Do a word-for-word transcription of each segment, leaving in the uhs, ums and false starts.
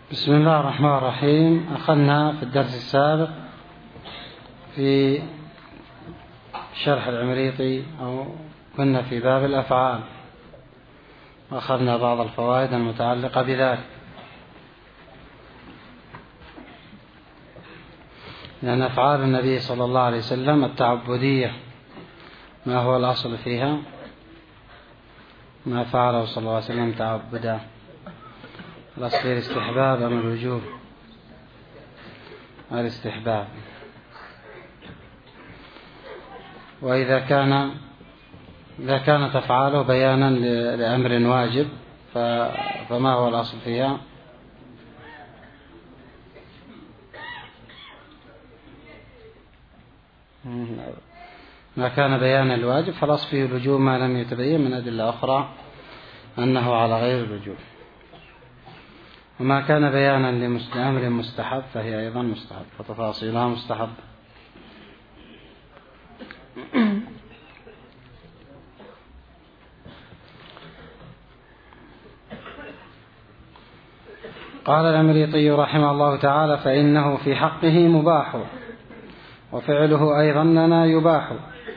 بسم الله الرحمن الرحيم. أخذنا في الدرس السابق في شرح العمريطي أو كنا في باب الأفعال، وأخذنا بعض الفوائد المتعلقة بذلك، لأن أفعال النبي صلى الله عليه وسلم التعبدية ما هو الأصل فيها؟ ما فعله صلى الله عليه وسلم تعبدا، الأصل فيه الاستحباب أم الوجوب؟ الاستحباب. وإذا كان إذا كانت أفعاله بيانا لأمر واجب فما هو الأصل فيها؟ ما كان بيانا الواجب فالأصل فيه الوجوب، ما لم يتبين من أدلة أخرى أنه على غير الوجوب. وما كان بيانا لأمر مستحب فهي أيضا مستحب، فتفاصيلها مستحب. قال العمريطي رحمه الله تعالى: فإنه في حقه مباح وفعله أيضا لنا يباح.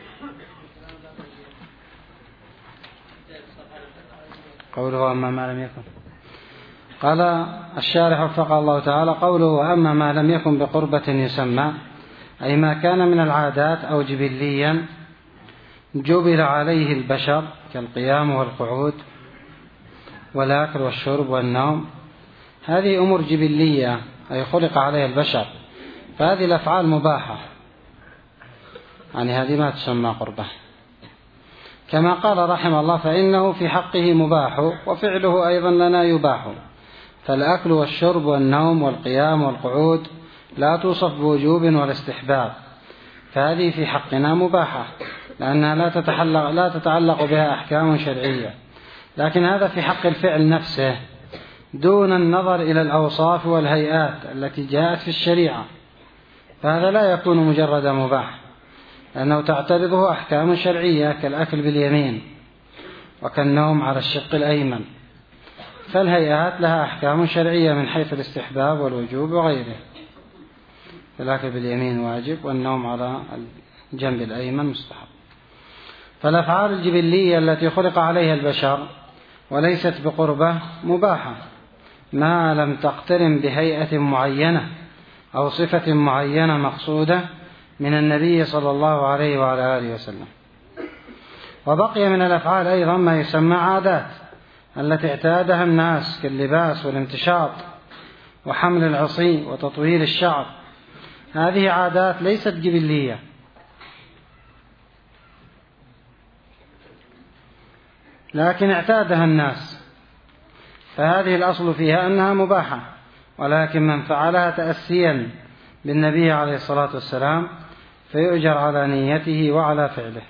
قوله أما ما لم يكن، قال الشارح وفقه الله تعالى: قوله أما ما لم يكن بقربة يسمى، أي ما كان من العادات أو جبليا جبل عليه البشر كالقيام والقعود والأكل والشرب والنوم، هذه أمور جبلية أي خلق عليها البشر، فهذه الأفعال مباحة، يعني هذه ما تسمى قربة. كما قال رحمه الله: فإنه في حقه مباح وفعله أيضا لنا يباح، فالأكل والشرب والنوم والقيام والقعود لا توصف بوجوب ولا استحباب، فهذه في حقنا مباحة لأنها لا تتعلق, لا تتعلق بها أحكام شرعية، لكن هذا في حق الفعل نفسه دون النظر إلى الأوصاف والهيئات التي جاءت في الشريعة، فهذا لا يكون مجرد مباح لأنه تعترضه أحكام شرعية كالأكل باليمين وكالنوم على الشق الأيمن، فالهيئات لها أحكام شرعية من حيث الاستحباب والوجوب وغيره، الأكل باليمين واجب والنوم على الجنب الأيمن مستحب. فالأفعال الجبلية التي خلق عليها البشر وليست بقربة مباحة ما لم تقترن بهيئة معينة أو صفة معينة مقصودة من النبي صلى الله عليه وعلى آله وسلم. وبقي من الأفعال أيضا ما يسمى عادات التي اعتادها الناس كاللباس والامتشاط وحمل العصي وتطويل الشعر، هذه عادات ليست جبلية، لكن اعتادها الناس، فهذه الأصل فيها أنها مباحة، ولكن من فعلها تأسيا بالنبي عليه الصلاة والسلام فيؤجر على نيته وعلى فعله.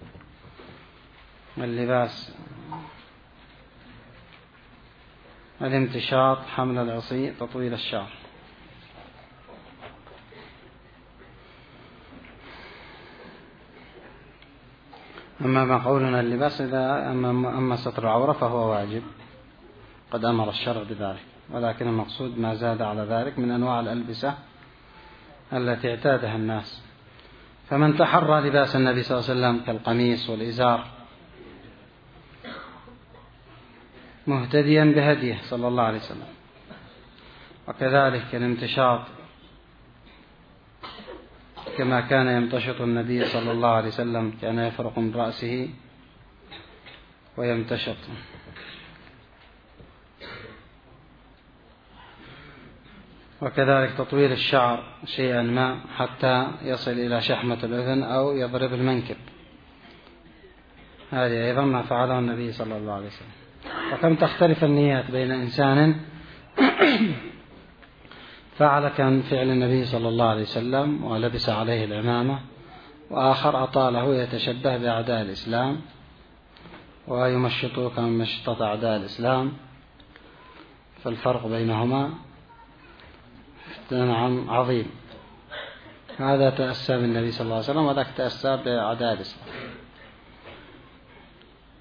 اللباس، الامتشاط، حمل العصي، تطويل الشعر. أما ما قولنا اللباس إذا أما, أما ستر العورة فهو واجب، قد أمر الشرع بذلك، ولكن المقصود ما زاد على ذلك من أنواع الألبسة التي اعتادها الناس. فمن تحرى لباس النبي صلى الله عليه وسلم كالقميص والإزار مهتديا بهديه صلى الله عليه وسلم، وكذلك الامتشاط كما كان يمتشط النبي صلى الله عليه وسلم، كان يفرق من رأسه ويمتشط. وكذلك تطويل الشعر شيئا ما حتى يصل إلى شحمة الأذن أو يضرب المنكب، هذه أيضا ما فعله النبي صلى الله عليه وسلم. وكم تختلف النيات بين إنسان فعل كان فعل النبي صلى الله عليه وسلم ولبس عليه العمامة، وآخر أطاله يتشبه بأعداء الإسلام ويمشطه كما مشطت أعداء الإسلام، فالفرق بينهما نعم عظيم، هذا تأسى بالنبي صلى الله عليه وسلم وذاك تأسى بأعداء الإسلام،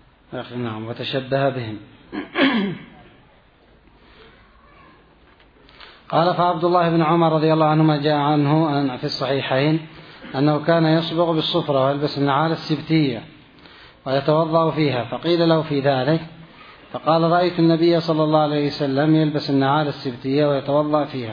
نعم، وتشبه بهم. قال فعبد الله بن عمر رضي الله عنهما جاء عنه في الصحيحين أنه كان يصبغ بالصفرة ويلبس النعال السبتية ويتوضأ فيها، فقيل له في ذلك فقال رأيت النبي صلى الله عليه وسلم يلبس النعال السبتية ويتوضأ فيها.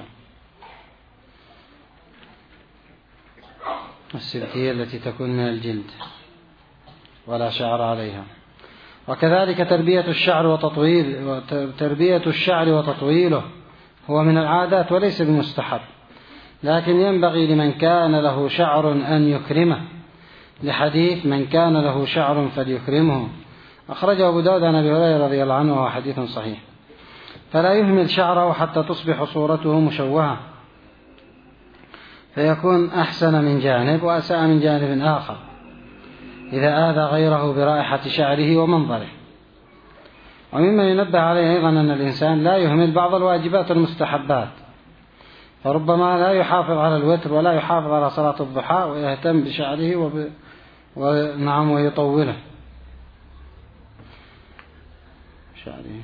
السبتية التي تكون من الجلد ولا شعر عليها. وكذلك تربية الشعر وتطويل تربية الشعر وتطويله هو من العادات وليس بمستحب، لكن ينبغي لمن كان له شعر أن يكرمه، لحديث من كان له شعر فليكرمه، أخرجه أبو داود عن أبي هريرة رضي الله عنه وهو حديث صحيح. فلا يهمل شعره حتى تصبح صورته مشوهة فيكون أحسن من جانب وأساء من جانب آخر إذا آذى غيره برائحة شعره ومنظره. ومما ينبه عليه أيضا أن الإنسان لا يهمل بعض الواجبات المستحبات، فربما لا يحافظ على الوتر ولا يحافظ على صلاة الضحى ويهتم بشعره وب... ونعم ويطوله شعره.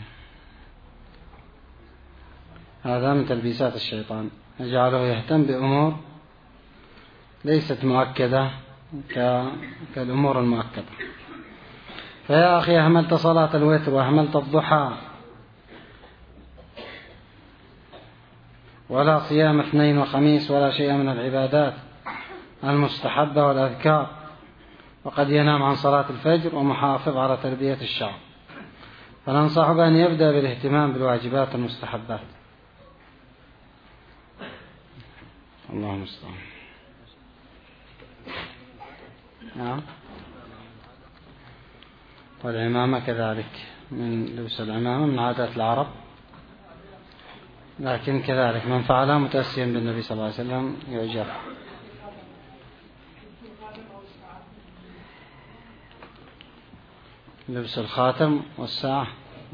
هذا من تلبيسات الشيطان، يجعله يهتم بأمور ليست مؤكدة ك... كالأمور المؤكدة. فيا أخي أهملت صلاة الوتر وأهملت الضحى ولا صيام اثنين وخميس ولا شيء من العبادات المستحبة والأذكار، وقد ينام عن صلاة الفجر ومحافظ على تربية الشعر، فننصح بأن يبدأ بالاهتمام بالواجبات المستحبات. اللهم المستعان. نعم. والعمامة كذلك، من لبس العمامة من عادات العرب، لكن كذلك من فعلها متأسيا بالنبي صلى الله عليه وسلم يؤجر. لبس الخاتم والساعة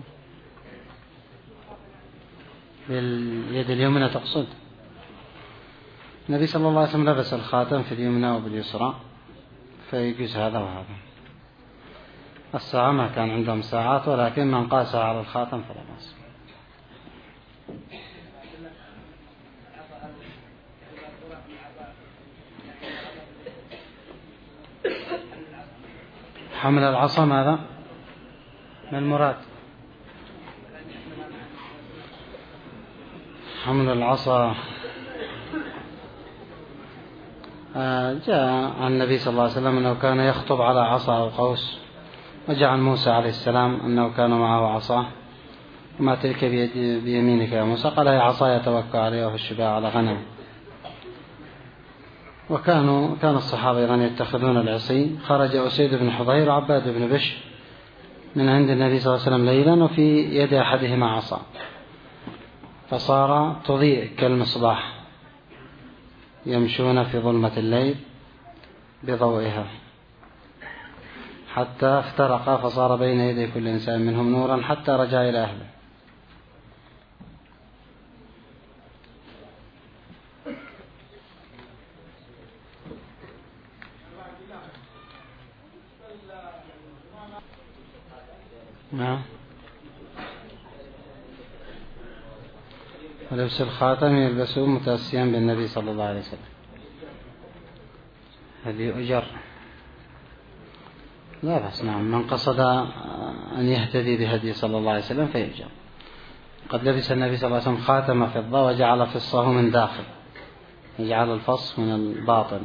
باليد اليمنى تقصد؟ النبي صلى الله عليه وسلم لبس الخاتم في اليمنى وباليسرى، فيجوز هذا وهذا. الساعة ما كان عندهم ساعات، ولكن من قاسها على الخاتم فلا بأس. حمل العصا ماذا؟ ما المراد؟ حمل العصا جاء عن النبي صلى الله عليه وسلم أنه كان يخطب على عصا أو قوس، وجاء عن موسى عليه السلام أنه كان معه عصا. ما تلك بيمينك يا موسى؟ قال هي عصا يتوكى عليها وفي الشباع على غنم. وكانوا كان الصحابة أيضا يتخذون العصي. خرج أسيد بن حضير وعباد بن بشر من عند النبي صلى الله عليه وسلم ليلا، وفي يد أحدهما عصا، فصار تضيء كالمصباح، يمشون في ظلمة الليل بضوئها حتى افترقا، فصار بين يدي كل إنسان منهم نورا حتى رجع إلى أهله. نعم. ولبس الخاتم يلبسه متأسيا بالنبي صلى الله عليه وسلم، هذه أجر لا بأس. نعم، من قصد أن يهتدي بهدي صلى الله عليه وسلم فيؤجر. قد لبس النبي صلى الله عليه وسلم خاتم فضة وجعل فصه من داخل، يجعل الفص من الباطن.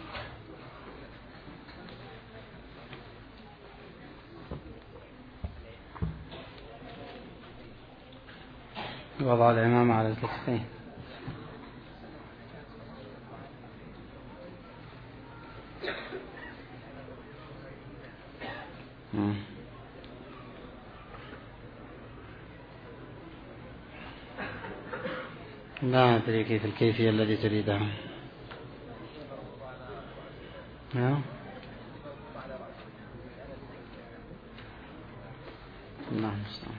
وضع العمامة على الكتفين. لا أدري كيف الكيفية التي تريدها. نعم. نعم.